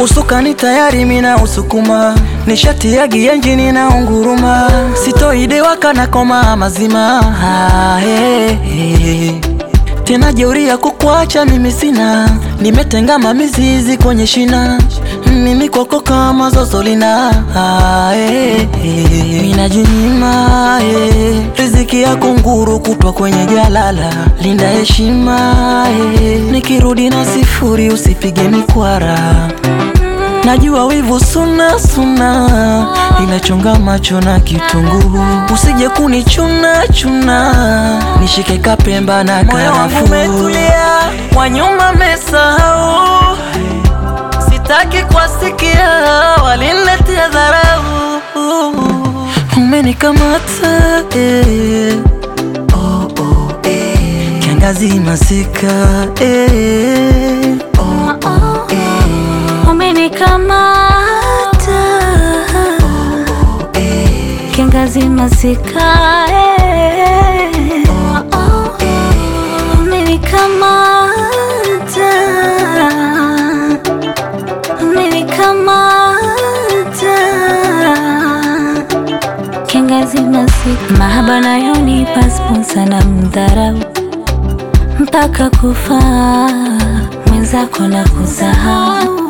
Usukani tayari mina usukuma, nishati ya gienjini na unguruma. Sitoide wakana koma mazima, tena jeuri ya kukuacha mimi sina. Nimetenga mamizizi kwenye shina, mimi kwako kama zozolina. Mina jinyima, riziki ya kunguru kutwa kwenye jalala. Linda heshima, nikirudi na sifuri usipige mikwara. Najua wivu suna suna, inachonga macho na kitunguu. Usije kunichuna chuna, nishike kapemba na karafuu. Moyo wangu umetulia, wanyuma mesahau. Sitaki kuwasikia, waliniletea dharau. Umenikamata, kiangazi masika, umenikamata, kiangazi masika, umenikamata, umenikamata, kiangazi masika. Mahaba nayonipa sponsor na mdharau, mpaka kufa mwenzako na kusahau.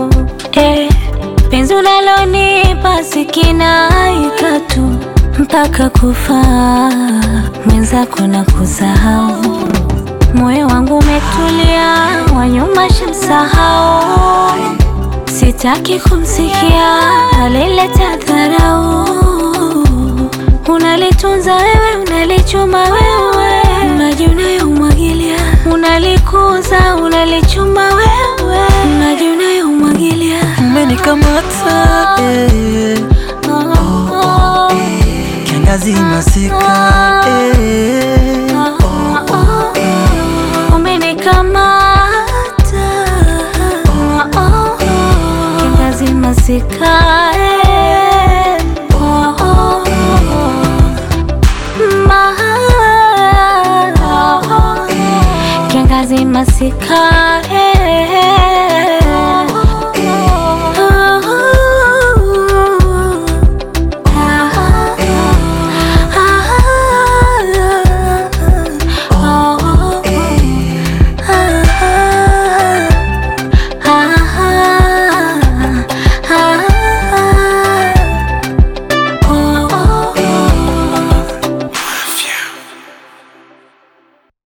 Penzi unalonipa sikinaika tu, mpaka kufa mwenzako na kusahau. Moyo wangu umetulia, wanyuma shamsahau. Sitaki kumsikia, alileta dharau. Unalitunza wewe, unalichuma wewe, maji unayomwagilia. Unalikuza, unalichuma wewe, maji unayomwagilia. Umenikamata, kiangazi masika, umenikamata, kiangazi masika, kiangazi masika.